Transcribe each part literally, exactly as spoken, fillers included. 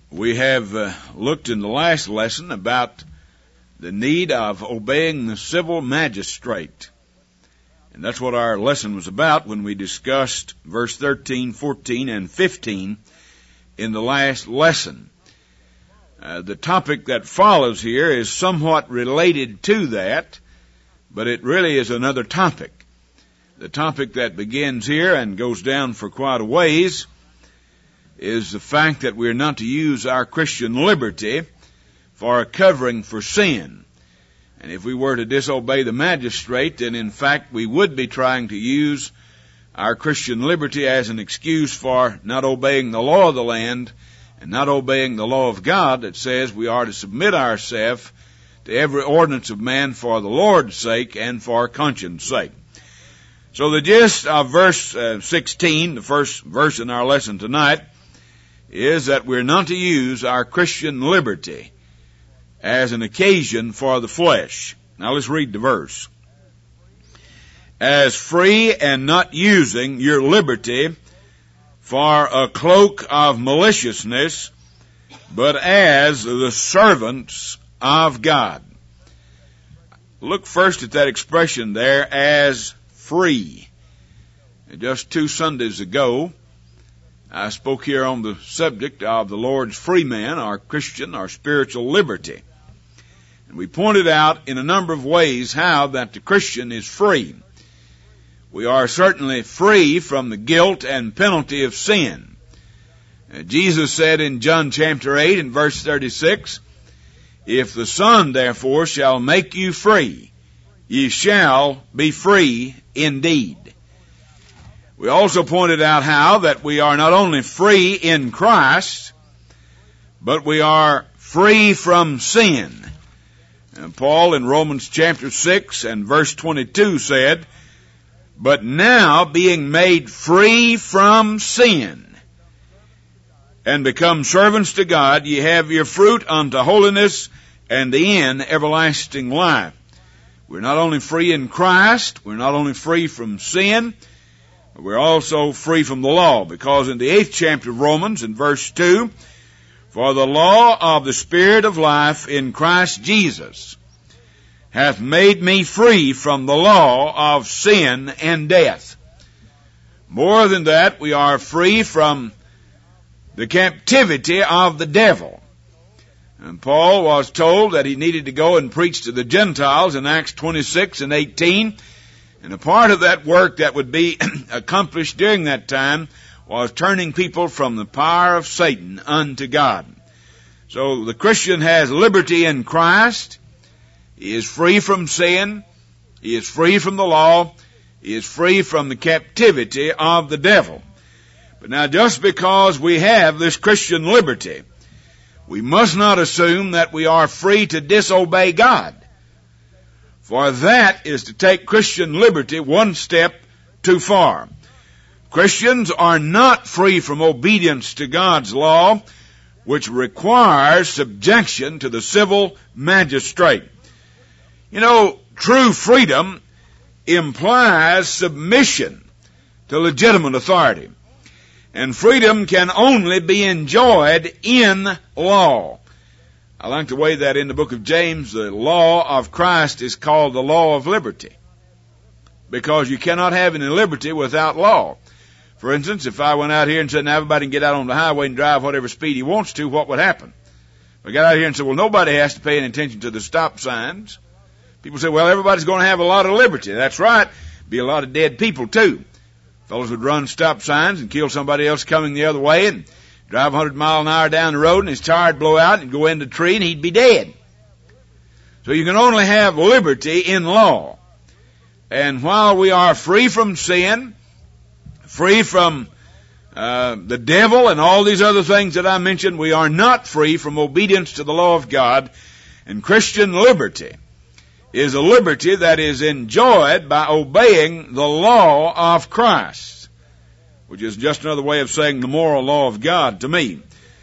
We have uh, looked in the last lesson about the need of obeying the civil magistrate. And that's what our lesson was about when we discussed verse thirteen, fourteen, and fifteen in the last lesson. Uh, the topic that follows here is somewhat related to that, but it really is another topic. The topic that begins here and goes down for quite a ways is the fact that we're not to use our Christian liberty for a covering for sin. And if we were to disobey the magistrate, then in fact we would be trying to use our Christian liberty as an excuse for not obeying the law of the land and not obeying the law of God that says we are to submit ourselves to every ordinance of man for the Lord's sake and for conscience sake. So the gist of verse uh, sixteen, the first verse in our lesson tonight, is that we're not to use our Christian liberty as an occasion for the flesh. Now let's read the verse. As free and not using your liberty for a cloak of maliciousness, but as the servants of God. Look first at that expression there, as free. Just two Sundays ago, I spoke here on the subject of the Lord's free man, our Christian, our spiritual liberty. And we pointed out in a number of ways how that the Christian is free. We are certainly free from the guilt and penalty of sin. Uh, Jesus said in John chapter eight and verse thirty-six, "If the Son therefore shall make you free, ye shall be free indeed." We also pointed out how that we are not only free in Christ, but we are free from sin. And Paul in Romans chapter six and verse twenty-two said, "But now being made free from sin, and become servants to God, ye have your fruit unto holiness, and the end everlasting life." We're not only free in Christ, we're not only free from sin, we're also free from the law, because in the eighth chapter of Romans, in verse two, "For the law of the Spirit of life in Christ Jesus hath made me free from the law of sin and death." More than that, we are free from the captivity of the devil. And Paul was told that he needed to go and preach to the Gentiles in Acts twenty-six and eighteen. And a part of that work that would be accomplished during that time was turning people from the power of Satan unto God. So the Christian has liberty in Christ. He is free from sin. He is free from the law. He is free from the captivity of the devil. But now, just because we have this Christian liberty, we must not assume that we are free to disobey God. For that is to take Christian liberty one step too far. Christians are not free from obedience to God's law, which requires subjection to the civil magistrate. You know, true freedom implies submission to legitimate authority. And freedom can only be enjoyed in law. I like the way that in the book of James, the law of Christ is called the law of liberty. Because you cannot have any liberty without law. For instance, if I went out here and said, now everybody can get out on the highway and drive whatever speed he wants to, what would happen? If I got out here and said, well, nobody has to pay any attention to the stop signs. People say, well, everybody's going to have a lot of liberty. That's right. Be a lot of dead people, too. Fellows would run stop signs and kill somebody else coming the other way and drive one hundred miles an hour down the road, and his tire would blow out and go into the tree, and he'd be dead. So you can only have liberty in law. And while we are free from sin, free from uh, the devil and all these other things that I mentioned, we are not free from obedience to the law of God. And Christian liberty is a liberty that is enjoyed by obeying the law of Christ, which is just another way of saying the moral law of God to me.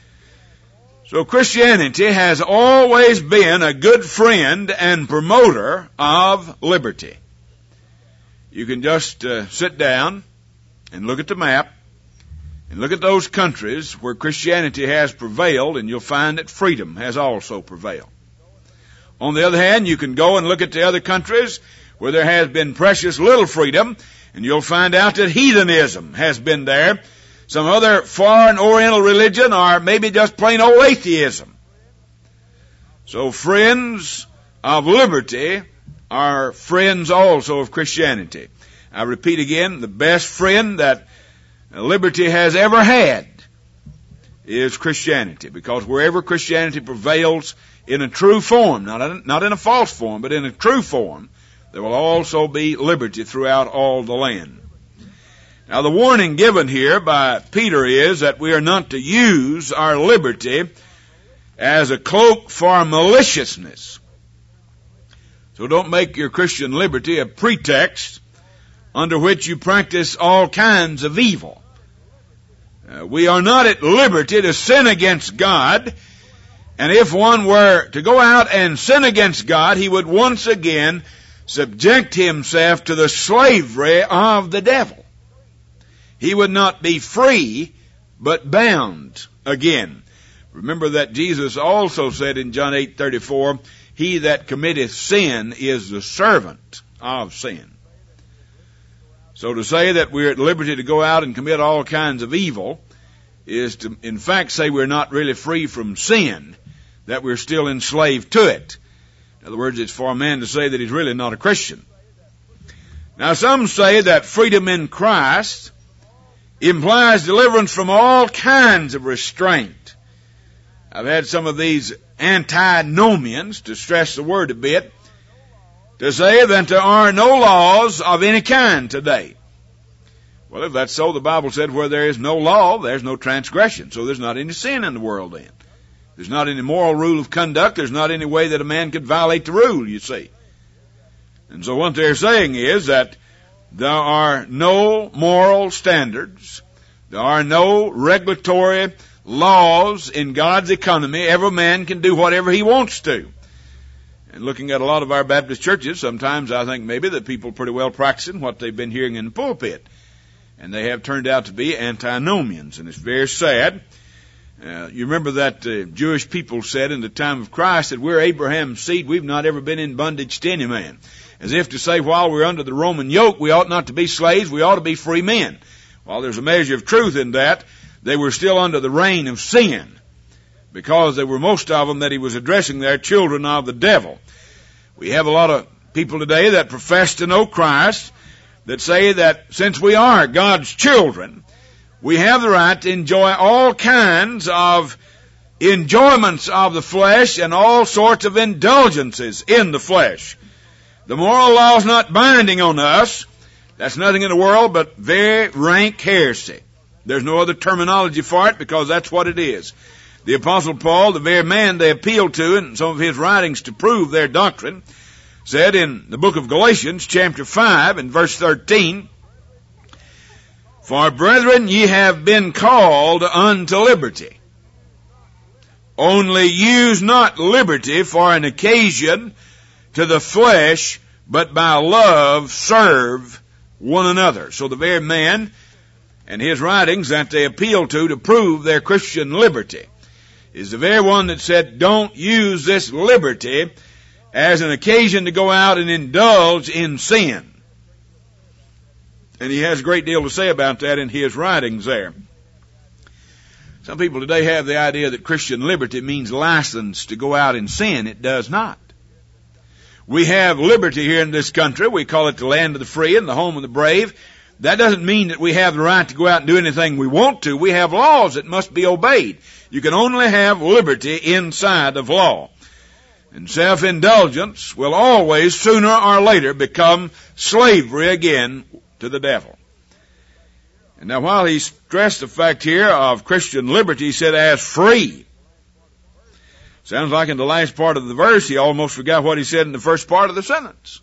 So Christianity has always been a good friend and promoter of liberty. You can just uh, sit down and look at the map And look at those countries where Christianity has prevailed, and you'll find that freedom has also prevailed. On the other hand, you can go and look at the other countries where there has been precious little freedom, and you'll find out that heathenism has been there, some other foreign oriental religion, or maybe just plain old atheism. So friends of liberty are friends also of Christianity. I repeat again, the best friend that liberty has ever had is Christianity, because wherever Christianity prevails in a true form, not in, not in a false form, but in a true form, there will also be liberty throughout all the land. Now the warning given here by Peter is that we are not to use our liberty as a cloak for maliciousness. So don't make your Christian liberty a pretext under which you practice all kinds of evil. Uh, we are not at liberty to sin against God, and if one were to go out and sin against God, he would once again subject himself to the slavery of the devil. He would not be free, but bound again. Remember that Jesus also said in John eight thirty-four, he that committeth sin is the servant of sin. So to say that we're at liberty to go out and commit all kinds of evil is to, in fact, say we're not really free from sin, that we're still enslaved to it. In other words, it's for a man to say that he's really not a Christian. Now, some say that freedom in Christ implies deliverance from all kinds of restraint. I've had some of these antinomians, to stress the word a bit, to say that there are no laws of any kind today. Well, if that's so, the Bible said where there is no law, there's no transgression. So there's not any sin in the world then. There's not any moral rule of conduct. There's not any way that a man could violate the rule, you see. And so what they're saying is that there are no moral standards. There are no regulatory laws in God's economy. Every man can do whatever he wants to. And looking at a lot of our Baptist churches, sometimes I think maybe that people are pretty well practicing what they've been hearing in the pulpit. And they have turned out to be antinomians, and it's very sad. Uh, you remember that uh, Jewish people said in the time of Christ that we're Abraham's seed, we've not ever been in bondage to any man. As if to say, while we're under the Roman yoke, we ought not to be slaves, we ought to be free men. While there's a measure of truth in that, they were still under the reign of sin, because they were, most of them that he was addressing there, children of the devil. We have a lot of people today that profess to know Christ, that say that since we are God's children, we have the right to enjoy all kinds of enjoyments of the flesh and all sorts of indulgences in the flesh. The moral law is not binding on us. That's nothing in the world but very rank heresy. There's no other terminology for it, because that's what it is. The Apostle Paul, the very man they appealed to in some of his writings to prove their doctrine, said in the book of Galatians, chapter five, and verse thirteen, for brethren, ye have been called unto liberty. Only use not liberty for an occasion to the flesh, but by love serve one another. So the very man and his writings that they appeal to to prove their Christian liberty is the very one that said, don't use this liberty as an occasion to go out and indulge in sin. And he has a great deal to say about that in his writings there. Some people today have the idea that Christian liberty means license to go out and sin. It does not. We have liberty here in this country. We call it the land of the free and the home of the brave. That doesn't mean that we have the right to go out and do anything we want to. We have laws that must be obeyed. You can only have liberty inside of law. And self-indulgence will always, sooner or later, become slavery again to the devil. And now while he stressed the fact here of Christian liberty, he said, as free. Sounds like in the last part of the verse, he almost forgot what he said in the first part of the sentence.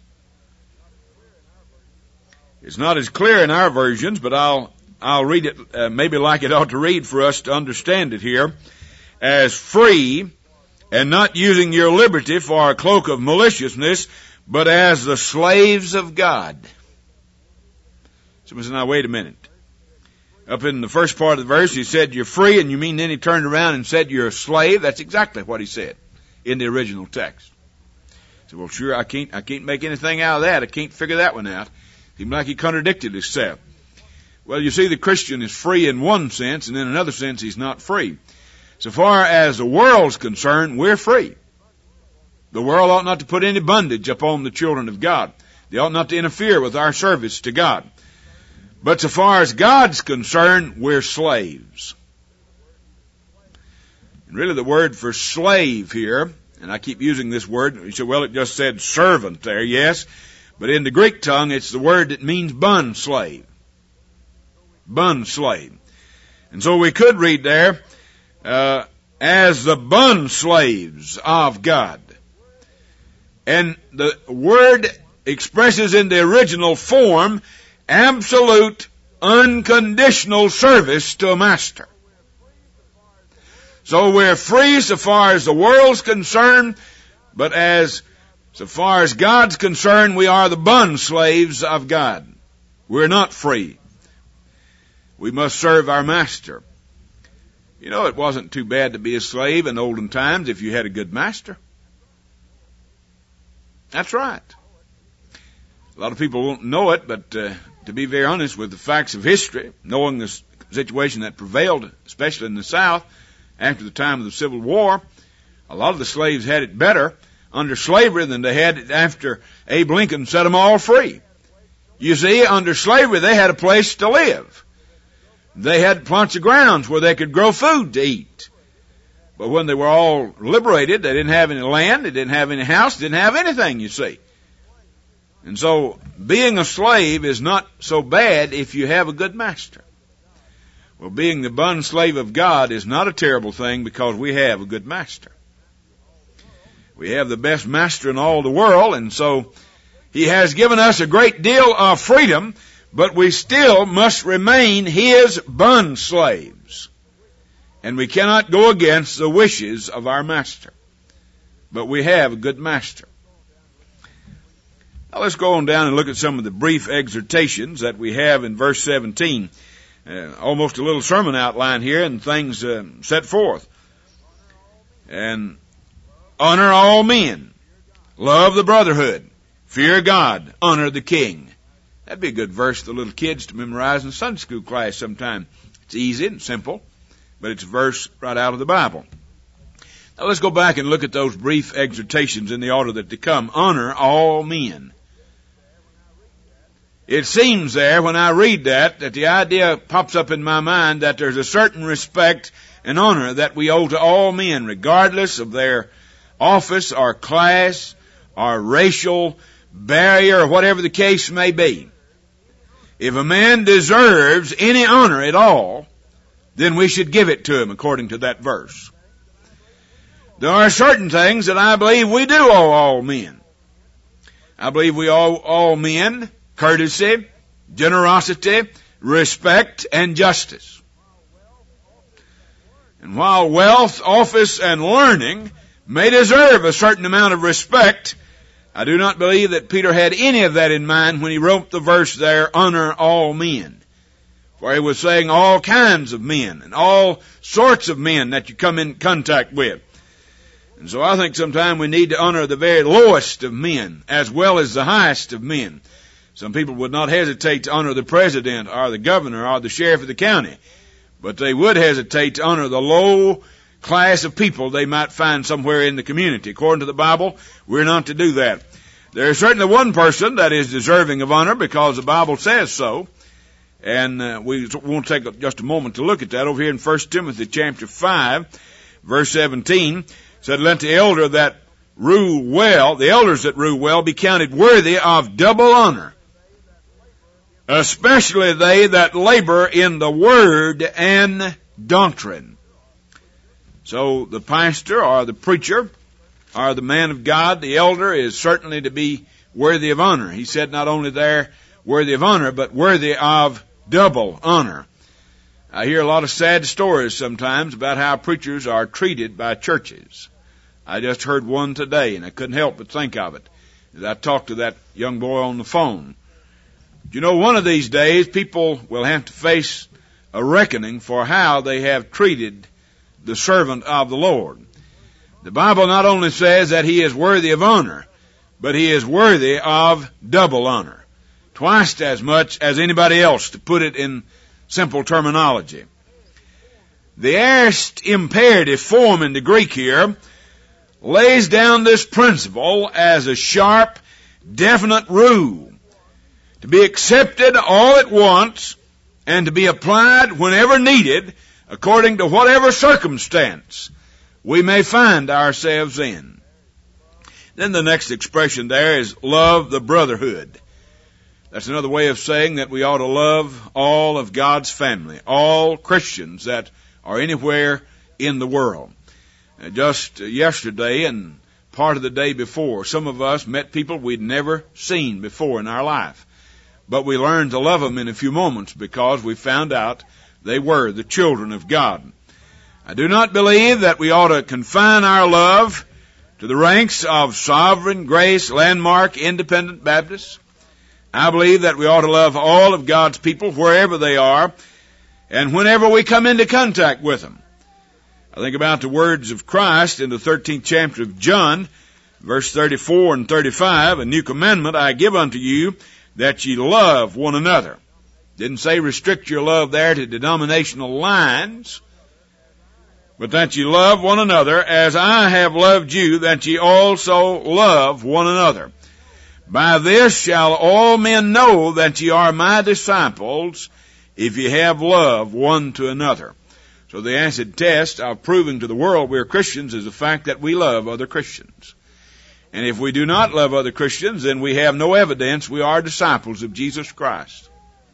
It's not as clear in our versions, but I'll I'll read it uh, maybe like it ought to read for us to understand it here. As free, and not using your liberty for a cloak of maliciousness, but as the slaves of God. Somebody said, now wait a minute. Up in the first part of the verse, he said, you're free, and you mean then he turned around and said you're a slave? That's exactly what he said in the original text. I said, well, sure, I can't, I can't make anything out of that. I can't figure that one out. Seemed like he contradicted himself. Well, you see, the Christian is free in one sense, and in another sense, he's not free. So far as the world's concerned, we're free. The world ought not to put any bondage upon the children of God. They ought not to interfere with our service to God. But so far as God's concerned, we're slaves. And really the word for slave here, and I keep using this word, you say, well, it just said servant there, yes. But in the Greek tongue, it's the word that means bond slave. Bond slave. And so we could read there, uh, as the bond slaves of God. And the word expresses in the original form absolute, unconditional service to a master. So we're free so far as the world's concerned, but as so far as God's concerned, we are the bond slaves of God. We're not free. We must serve our master. You know, it wasn't too bad to be a slave in olden times if you had a good master. That's right. A lot of people won't know it, but uh, to be very honest with the facts of history, knowing the situation that prevailed, especially in the South, after the time of the Civil War, a lot of the slaves had it better under slavery than they had it after Abe Lincoln set them all free. You see, under slavery, they had a place to live. They had plots of grounds where they could grow food to eat. But when they were all liberated, they didn't have any land, they didn't have any house, they didn't have anything, you see. And so, being a slave is not so bad if you have a good master. Well, being the bond slave of God is not a terrible thing because we have a good master. We have the best master in all the world, and so he has given us a great deal of freedom, but we still must remain his bond slaves. And we cannot go against the wishes of our master. But we have a good master. Now let's go on down and look at some of the brief exhortations that we have in verse seventeen. Uh, almost a little sermon outline here and things uh, set forth. And honor all men. Love the brotherhood. Fear God. Honor the king. That'd be a good verse for the little kids to memorize in Sunday school class sometime. It's easy and simple, but it's a verse right out of the Bible. Now let's go back and look at those brief exhortations in the order that they come. Honor all men. It seems there, when I read that, that the idea pops up in my mind that there's a certain respect and honor that we owe to all men, regardless of their office or class or racial barrier or whatever the case may be. If a man deserves any honor at all, then we should give it to him according to that verse. There are certain things that I believe we do owe all men. I believe we owe all men courtesy, generosity, respect, and justice. And while wealth, office, and learning may deserve a certain amount of respect, I do not believe that Peter had any of that in mind when he wrote the verse there, honor all men. For he was saying all kinds of men and all sorts of men that you come in contact with. And so I think sometimes we need to honor the very lowest of men as well as the highest of men. Some people would not hesitate to honor the president or the governor or the sheriff of the county, but they would hesitate to honor the low class of people they might find somewhere in the community. According to the Bible, we're not to do that. There is certainly one person that is deserving of honor because the Bible says so, and uh, we won't take just a moment to look at that. Over here in First Timothy chapter five, verse seventeen, said, let the elder that rule well, the elders that rule well, be counted worthy of double honor, especially they that labor in the word and doctrine. So the pastor or the preacher or the man of God, the elder, is certainly to be worthy of honor. He said not only there worthy of honor, but worthy of double honor. I hear a lot of sad stories sometimes about how preachers are treated by churches. I just heard one today, and I couldn't help but think of it as I talked to that young boy on the phone. You know, one of these days, people will have to face a reckoning for how they have treated the servant of the Lord. The Bible not only says that he is worthy of honor, but he is worthy of double honor. Twice as much as anybody else, to put it in simple terminology. The aorist imperative form in the Greek here lays down this principle as a sharp, definite rule to be accepted all at once and to be applied whenever needed according to whatever circumstance we may find ourselves in. Then the next expression there is love the brotherhood. That's another way of saying that we ought to love all of God's family, all Christians that are anywhere in the world. Uh, just yesterday and part of the day before, some of us met people we'd never seen before in our life. But we learned to love them in a few moments because we found out they were the children of God. I do not believe that we ought to confine our love to the ranks of Sovereign Grace Landmark Independent Baptists. I believe that we ought to love all of God's people wherever they are and whenever we come into contact with them. I think about the words of Christ in the thirteenth chapter of John, verse thirty-four and thirty-five, "A new commandment I give unto you, that ye love one another." Didn't say restrict your love there to denominational lines, but that ye love one another as I have loved you, that ye also love one another. By this shall all men know that ye are my disciples, if ye have love one to another. So the acid test of proving to the world we're Christians is the fact that we love other Christians. And if we do not love other Christians, then we have no evidence we are disciples of Jesus Christ.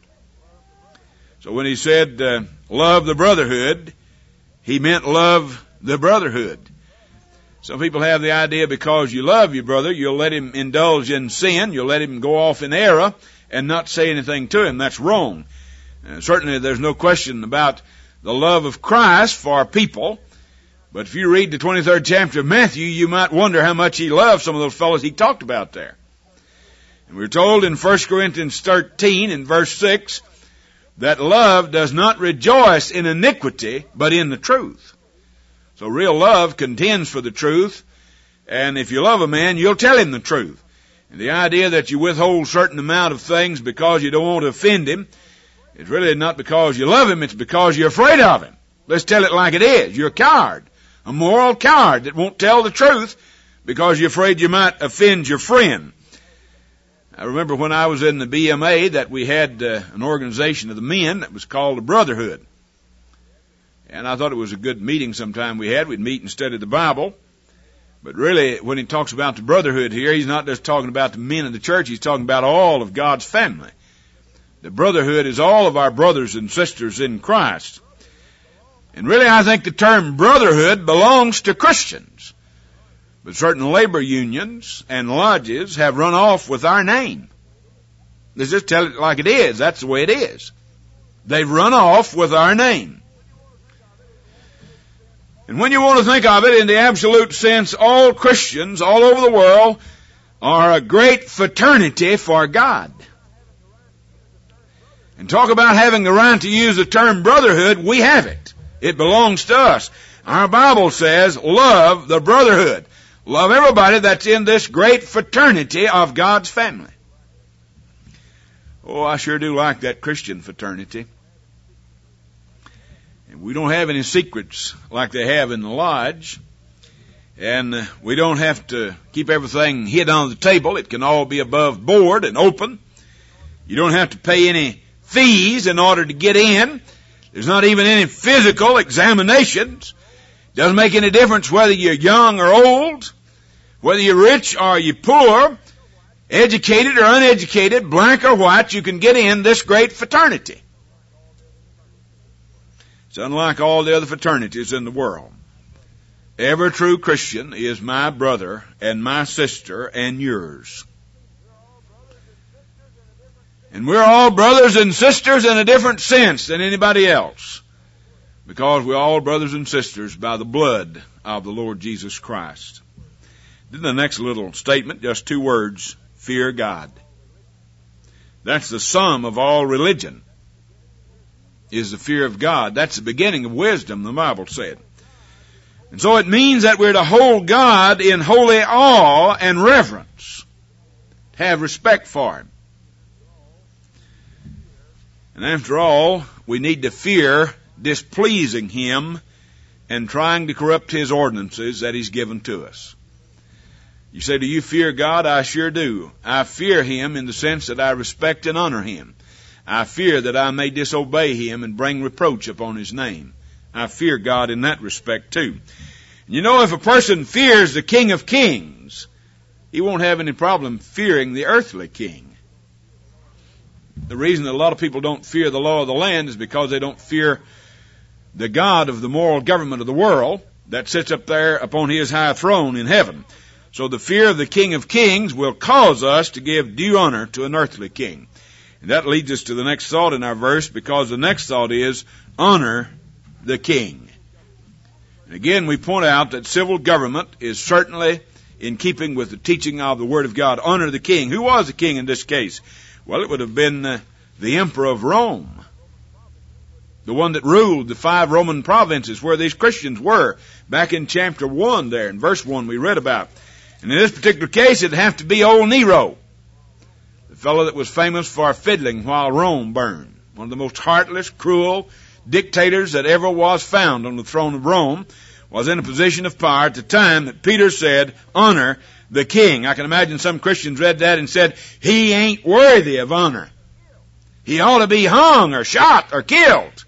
So when he said, uh, love the brotherhood, he meant love the brotherhood. Some people have the idea because you love your brother, you'll let him indulge in sin, you'll let him go off in error and not say anything to him. That's wrong. Uh, certainly there's no question about the love of Christ for people. But if you read the twenty-third chapter of Matthew, you might wonder how much he loved some of those fellows he talked about there. And we're told in First Corinthians thirteen in verse six that love does not rejoice in iniquity, but in the truth. So real love contends for the truth, and if you love a man, you'll tell him the truth. And the idea that you withhold a certain amount of things because you don't want to offend him, it's really not because you love him, it's because you're afraid of him. Let's tell it like it is. You're a coward. A moral coward that won't tell the truth because you're afraid you might offend your friend. I remember when I was in the B M A that we had uh, an organization of the men that was called the Brotherhood. And I thought it was a good meeting sometime we had. We'd meet and study the Bible. But really, when he talks about the brotherhood here, he's not just talking about the men of the church. He's talking about all of God's family. The brotherhood is all of our brothers and sisters in Christ. And really, I think the term brotherhood belongs to Christians. But certain labor unions and lodges have run off with our name. Let's just tell it like it is. That's the way it is. They've run off with our name. And when you want to think of it in the absolute sense, all Christians all over the world are a great fraternity for God. And talk about having the right to use the term brotherhood, we have it. It belongs to us. Our Bible says, love the brotherhood. Love everybody that's in this great fraternity of God's family. Oh, I sure do like that Christian fraternity. And we don't have any secrets like they have in the lodge. And we don't have to keep everything hid on the table. It can all be above board and open. You don't have to pay any fees in order to get in. There's not even any physical examinations. Doesn't make any difference whether you're young or old, whether you're rich or you're poor, educated or uneducated, black or white, you can get in this great fraternity. It's unlike all the other fraternities in the world. Every true Christian is my brother and my sister and yours. And we're all brothers and sisters in a different sense than anybody else, because we're all brothers and sisters by the blood of the Lord Jesus Christ. Then the next little statement, just two words, fear God. That's the sum of all religion. is the fear of God. That's the beginning of wisdom, the Bible said. And so it means that we're to hold God in holy awe and reverence, have respect for Him. And after all, we need to fear displeasing Him and trying to corrupt His ordinances that He's given to us. You say, do you fear God? I sure do. I fear Him in the sense that I respect and honor Him. I fear that I may disobey Him and bring reproach upon His name. I fear God in that respect too. You know, if a person fears the King of Kings, he won't have any problem fearing the earthly king. The reason that a lot of people don't fear the law of the land is because they don't fear the God of the moral government of the world that sits up there upon His high throne in heaven. So the fear of the King of Kings will cause us to give due honor to an earthly king. And that leads us to the next thought in our verse, because the next thought is, honor the king. And again, we point out that civil government is certainly in keeping with the teaching of the Word of God. Honor the king. Who was the king in this case? Well, it would have been uh, the emperor of Rome, the one that ruled the five Roman provinces where these Christians were. Back in chapter one there, in verse one, we read about. And in this particular case, it'd have to be old Nero, the fellow that was famous for fiddling while Rome burned. One of the most heartless, cruel dictators that ever was found on the throne of Rome, was in a position of power at the time that Peter said, honor the king. I can imagine some Christians read that and said, he ain't worthy of honor. He ought to be hung or shot or killed.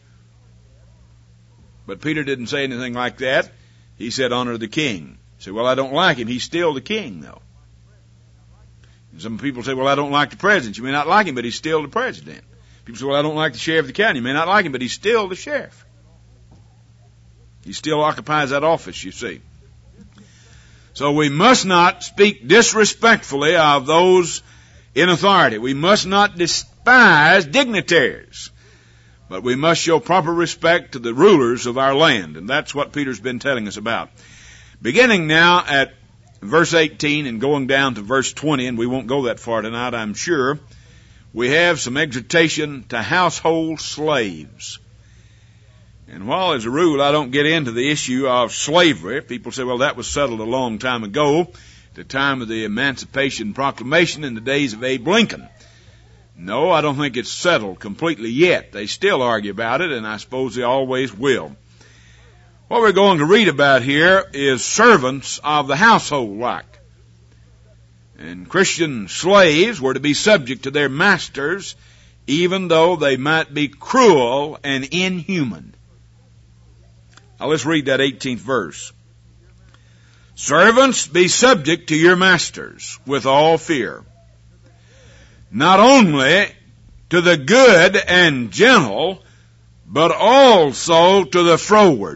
But Peter didn't say anything like that. He said, honor the king. You say, well, I don't like him. He's still the king, though. And some people say, well, I don't like the president. You may not like him, but he's still the president. People say, well, I don't like the sheriff of the county. You may not like him, but he's still the sheriff. He still occupies that office, you see. So we must not speak disrespectfully of those in authority. We must not despise dignitaries. But we must show proper respect to the rulers of our land. And that's what Peter's been telling us about. Beginning now at verse eighteen and going down to verse twenty, and we won't go that far tonight, I'm sure, we have some exhortation to household slaves. And while as a rule I don't get into the issue of slavery, people say, well, that was settled a long time ago, at the time of the Emancipation Proclamation in the days of Abe Lincoln. No, I don't think it's settled completely yet. They still argue about it, and I suppose they always will. What we're going to read about here is servants of the household like. And Christian slaves were to be subject to their masters, even though they might be cruel and inhuman. Now let's read that eighteenth verse. Servants, be subject to your masters with all fear, not only to the good and gentle, but also to the froward.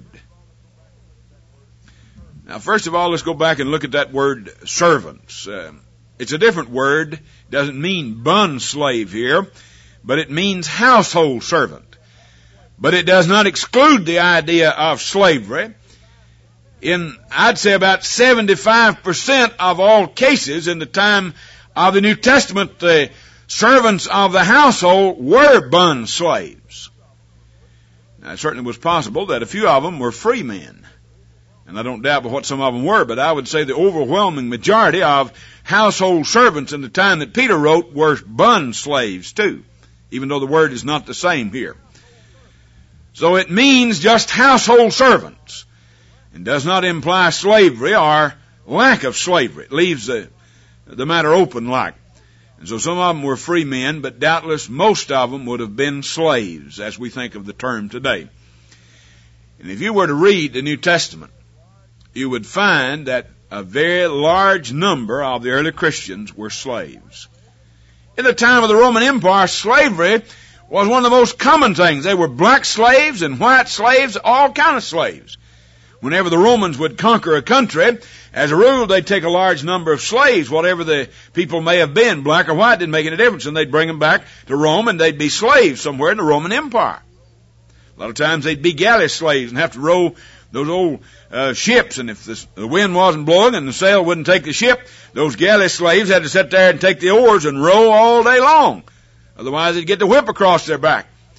Now, first of all, let's go back and look at that word servants. Uh, it's a different word. It doesn't mean bond slave here, but it means household servant. But it does not exclude the idea of slavery. In, I'd say about seventy-five percent of all cases in the time of the New Testament, the servants of the household were bond slaves. Now, it certainly was possible that a few of them were free men. And I don't doubt what some of them were, but I would say the overwhelming majority of household servants in the time that Peter wrote were bond slaves too, even though the word is not the same here. So it means just household servants, and does not imply slavery or lack of slavery. It leaves the, the matter open like. And so some of them were free men, but doubtless most of them would have been slaves, as we think of the term today. And if you were to read the New Testament, you would find that a very large number of the early Christians were slaves. In the time of the Roman Empire, slavery was one of the most common things. They were black slaves and white slaves, all kind of slaves. Whenever the Romans would conquer a country, as a rule, they'd take a large number of slaves, whatever the people may have been, black or white, didn't make any difference, and they'd bring them back to Rome, and they'd be slaves somewhere in the Roman Empire. A lot of times they'd be galley slaves and have to row those old uh, ships, and if the, the wind wasn't blowing and the sail wouldn't take the ship, those galley slaves had to sit there and take the oars and row all day long. Otherwise they'd get the whip across their back.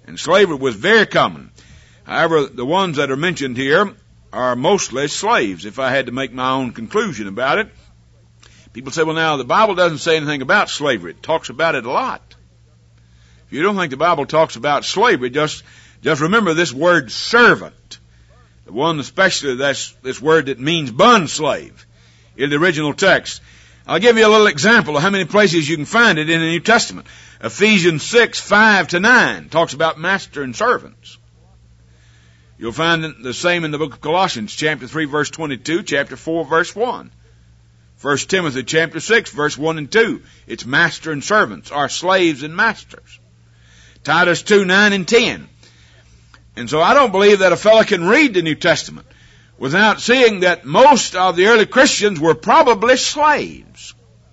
And slavery was very common. However, the ones that are mentioned here are mostly slaves, if I had to make my own conclusion about it. People say, well, now, the Bible doesn't say anything about slavery. It talks about it a lot. If you don't think the Bible talks about slavery, just, just remember this word servant. The one especially, that's this word that means bond slave in the original text. I'll give you a little example of how many places you can find it in the New Testament. Ephesians six, five to nine talks about master and servants. You'll find the same in the book of Colossians, chapter three, verse twenty-two, chapter four, verse one. First Timothy, chapter six, verse one and two. It's master and servants, or slaves and masters. Titus two, nine and ten. And so I don't believe that a fellow can read the New Testament without seeing that most of the early Christians were probably slaves.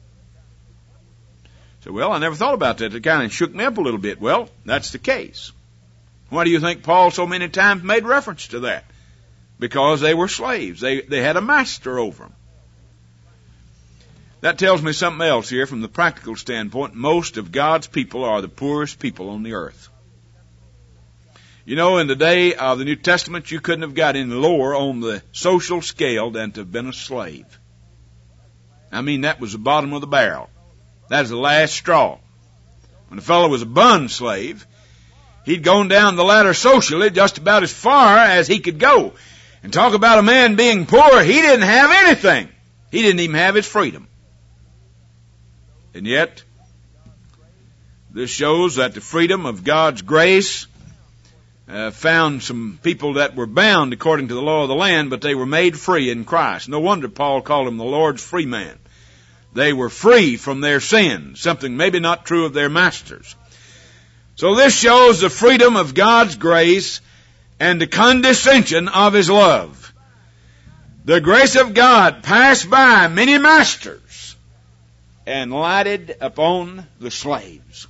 So, well, I never thought about that. It kind of shook me up a little bit. Well, that's the case. Why do you think Paul so many times made reference to that? Because they were slaves. They, they had a master over them. That tells me something else here from the practical standpoint. Most of God's people are the poorest people on the earth. You know, in the day of the New Testament, you couldn't have got any lower on the social scale than to have been a slave. I mean, that was the bottom of the barrel. That was the last straw. When a fellow was a bond slave, he'd gone down the ladder socially just about as far as he could go. And talk about a man being poor, he didn't have anything. He didn't even have his freedom. And yet, this shows that the freedom of God's grace uh, found some people that were bound according to the law of the land, but they were made free in Christ. No wonder Paul called them the Lord's free man. They were free from their sins, something maybe not true of their masters. So this shows the freedom of God's grace and the condescension of His love. The grace of God passed by many masters and lighted upon the slaves.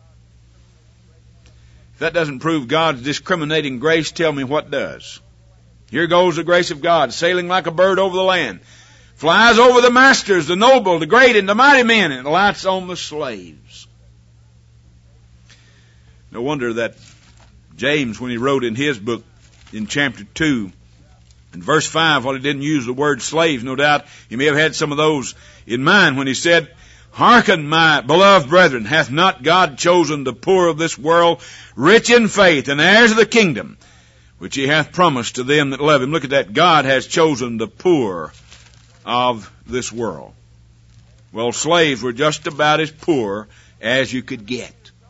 If that doesn't prove God's discriminating grace, tell me what does. Here goes the grace of God, sailing like a bird over the land. Flies over the masters, the noble, the great, and the mighty men, and lights on the slaves. No wonder that James, when he wrote in his book in chapter two, in verse five, while he didn't use the word slaves, no doubt he may have had some of those in mind when he said, Hearken, my beloved brethren, hath not God chosen the poor of this world, rich in faith, and heirs of the kingdom, which He hath promised to them that love Him? Look at that. God has chosen the poor of this world. Well, slaves were just about as poor as you could get.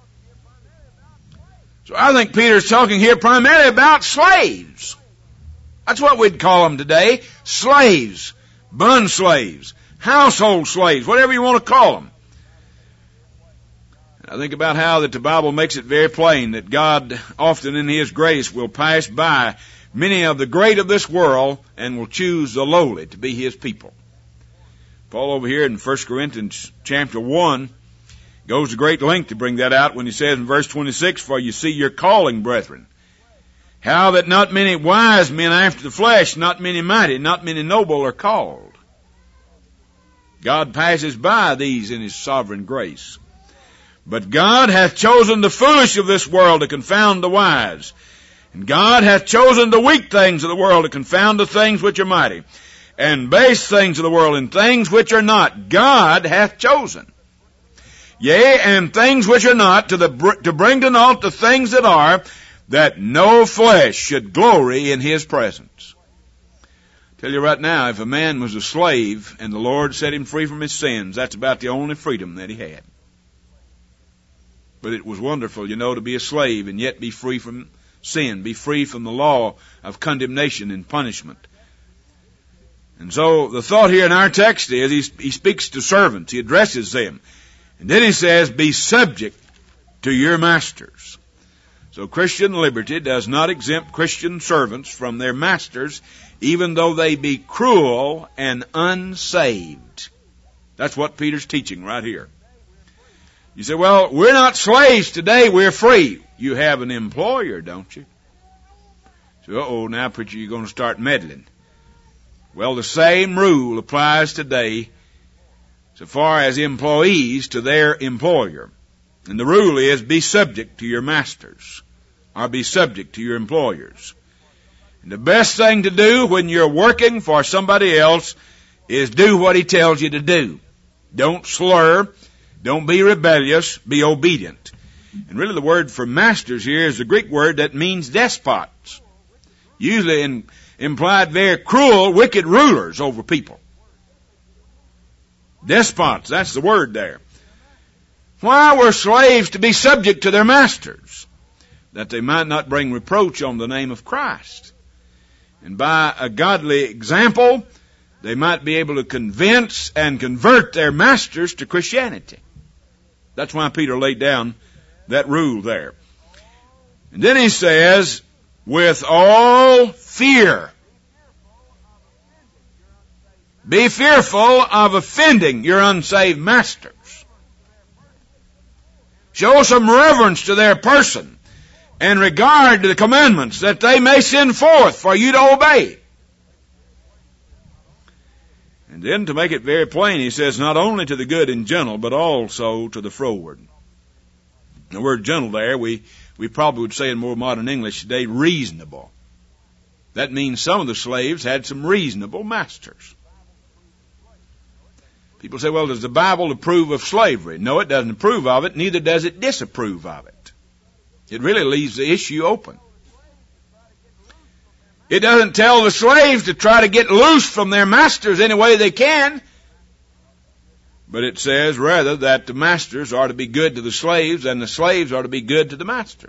So I think Peter's talking here primarily about slaves. That's what we'd call them today. Slaves. Bond slaves. Household slaves. Whatever you want to call them. I think about how that the Bible makes it very plain that God often in His grace will pass by many of the great of this world and will choose the lowly to be His people. Paul over here in First Corinthians chapter one goes to great length to bring that out when he says in verse twenty-six, For you see your calling, brethren, how that not many wise men after the flesh, not many mighty, not many noble are called. God passes by these in His sovereign grace. But God hath chosen the foolish of this world to confound the wise. And God hath chosen the weak things of the world to confound the things which are mighty. And base things of the world and things which are not. God hath chosen. Yea, and things which are not, to, the, to bring to naught the things that are, that no flesh should glory in His presence. I tell you right now, if a man was a slave and the Lord set him free from his sins, that's about the only freedom that he had. But it was wonderful, you know, to be a slave and yet be free from sin, be free from the law of condemnation and punishment. And so the thought here in our text is he, he speaks to servants, he addresses them. And then he says, be subject to your masters. So Christian liberty does not exempt Christian servants from their masters, even though they be cruel and unsaved. That's what Peter's teaching right here. You say, well, we're not slaves today, we're free. You have an employer, don't you? So, uh-oh, now, preacher, you're going to start meddling. Well, the same rule applies today so far as employees to their employer. And the rule is, be subject to your masters. or be subject to your employers. And the best thing to do when you're working for somebody else is do what he tells you to do. Don't slur. Don't be rebellious. Be obedient. And really the word for masters here is the Greek word that means despots. Usually in, implied very cruel, wicked rulers over people. Despots, that's the word there. Why were slaves to be subject to their masters? That they might not bring reproach on the name of Christ. And by a godly example, they might be able to convince and convert their masters to Christianity. That's why Peter laid down that rule there. And then he says, with all fear. Be fearful of offending your unsaved masters. Show some reverence to their person and regard to the commandments that they may send forth for you to obey. And then to make it very plain, he says, not only to the good and gentle, but also to the froward. The word gentle there, we, we probably would say in more modern English today, reasonable. That means some of the slaves had some reasonable masters. People say, well, does the Bible approve of slavery? No, it doesn't approve of it, neither does it disapprove of it. It really leaves the issue open. It doesn't tell the slaves to try to get loose from their masters any way they can. But it says, rather, that the masters are to be good to the slaves and the slaves are to be good to the masters.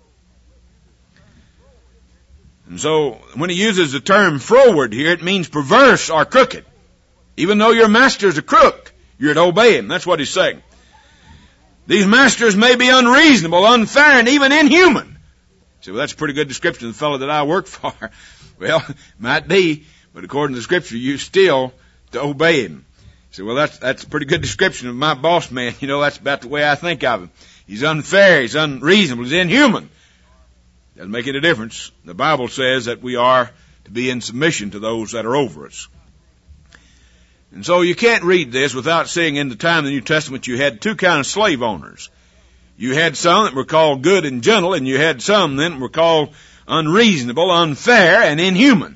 And so, when he uses the term froward here, it means perverse or crooked. Even though your master's a crook, you're to obey him. That's what he's saying. These masters may be unreasonable, unfair, and even inhuman. So, well, that's a pretty good description of the fellow that I work for. Well, might be, but according to the Scripture, you still to obey him. So, well, that's that's a pretty good description of my boss man. You know, that's about the way I think of him. He's unfair, he's unreasonable, he's inhuman. Doesn't make any difference. The Bible says that we are to be in submission to those that are over us. And so you can't read this without seeing in the time of the New Testament you had two kind of slave owners. You had some that were called good and gentle, and you had some then that were called unreasonable, unfair, and inhuman.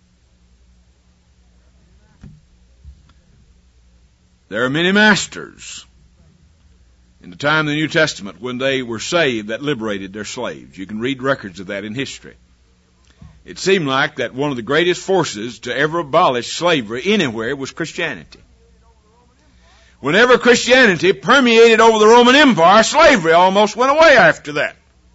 There are many masters in the time of the New Testament when they were saved that liberated their slaves. You can read records of that in history. It seemed like that one of the greatest forces to ever abolish slavery anywhere was Christianity. Whenever Christianity permeated over the Roman Empire, slavery almost went away after that.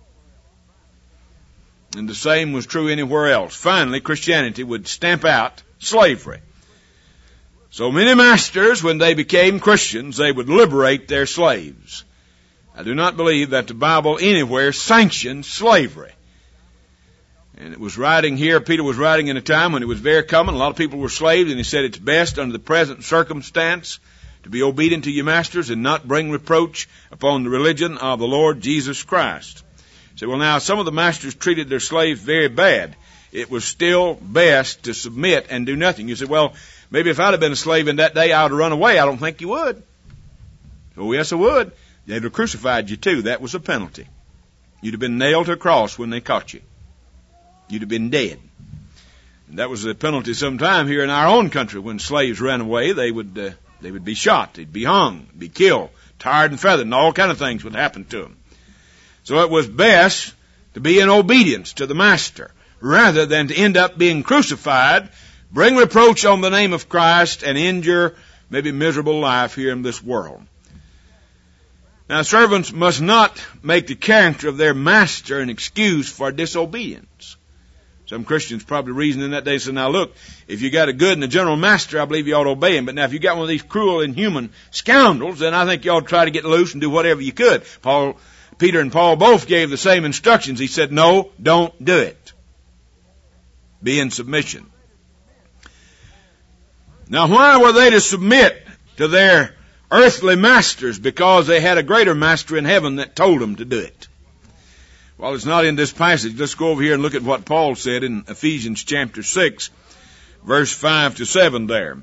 And the same was true anywhere else. Finally, Christianity would stamp out slavery. So many masters, when they became Christians, they would liberate their slaves. I do not believe that the Bible anywhere sanctions slavery. And it was writing here, Peter was writing in a time when it was very common. A lot of people were slaves, and he said it's best under the present circumstance to be obedient to your masters and not bring reproach upon the religion of the Lord Jesus Christ. He said, well, now, some of the masters treated their slaves very bad. It was still best to submit and do nothing. You say, well, maybe if I'd have been a slave in that day, I would have run away. I don't think you would. Oh, yes, I would. They'd have crucified you, too. That was a penalty. You'd have been nailed to a cross when they caught you. You'd have been dead. And that was the penalty sometime here in our own country. When slaves ran away, they would uh, they would be shot. They'd be hung, be killed, tarred and feathered, and all kind of things would happen to them. So it was best to be in obedience to the master rather than to end up being crucified, bring reproach on the name of Christ, and end your maybe miserable life here in this world. Now, servants must not make the character of their master an excuse for disobedience. Some Christians probably reasoned in that day, said, now look, if you got a good and a general master, I believe you ought to obey him. But now if you got one of these cruel, inhuman scoundrels, then I think you ought to try to get loose and do whatever you could. Paul, Peter and Paul both gave the same instructions. He said, no, don't do it. Be in submission. Now, why were they to submit to their earthly masters? Because they had a greater master in heaven that told them to do it. Well, it's not in this passage. Let's go over here and look at what Paul said in Ephesians chapter six, verse five to seven there.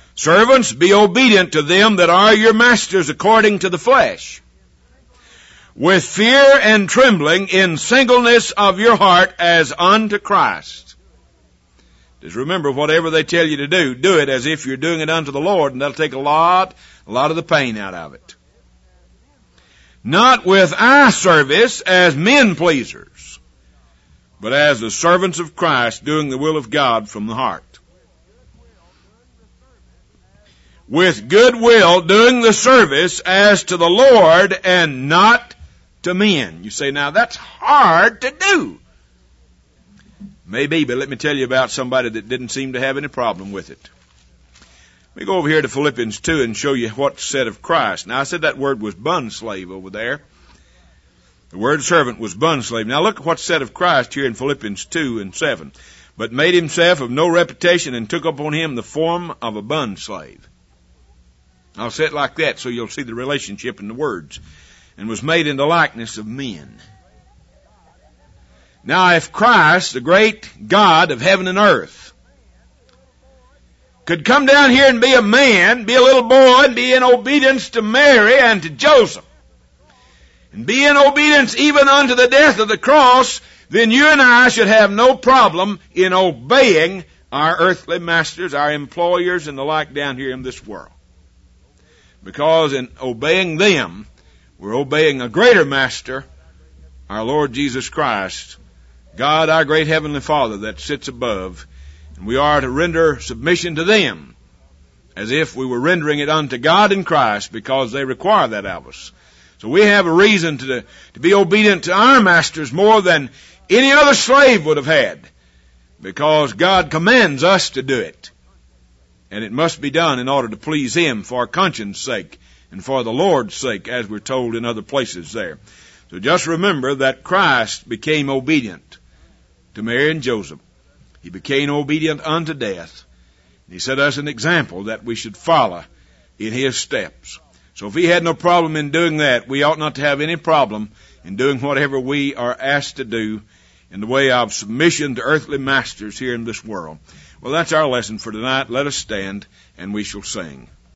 Servants, be obedient to them that are your masters according to the flesh, with fear and trembling in singleness of your heart as unto Christ. Just remember, whatever they tell you to do, do it as if you're doing it unto the Lord, and that'll take a lot, a lot of the pain out of it. Not with eye service as men pleasers, but as the servants of Christ, doing the will of God from the heart. With good will, doing the service as to the Lord and not to men. You say, now that's hard to do. Maybe, but let me tell you about somebody that didn't seem to have any problem with it. Let me go over here to Philippians two and show you what's said of Christ. Now, I said that word was bondslave over there. The word servant was bondslave. Now, look at what's said of Christ here in Philippians two and seven. But made himself of no reputation and took upon him the form of a bondslave. I'll say it like that so you'll see the relationship in the words. And was made in the likeness of men. Now, if Christ, the great God of heaven and earth, could come down here and be a man, be a little boy, and be in obedience to Mary and to Joseph, and be in obedience even unto the death of the cross, then you and I should have no problem in obeying our earthly masters, our employers, and the like down here in this world. Because in obeying them, we're obeying a greater master, our Lord Jesus Christ, God, our great heavenly Father that sits above, and we are to render submission to them as if we were rendering it unto God in Christ, because they require that of us. So we have a reason to, to be obedient to our masters more than any other slave would have had, because God commands us to do it. And it must be done in order to please Him for conscience sake and for the Lord's sake, as we're told in other places there. So just remember that Christ became obedient to Mary and Joseph. He became obedient unto death. He set us an example that we should follow in His steps. So if He had no problem in doing that, we ought not to have any problem in doing whatever we are asked to do in the way of submission to earthly masters here in this world. Well, that's our lesson for tonight. Let us stand and we shall sing.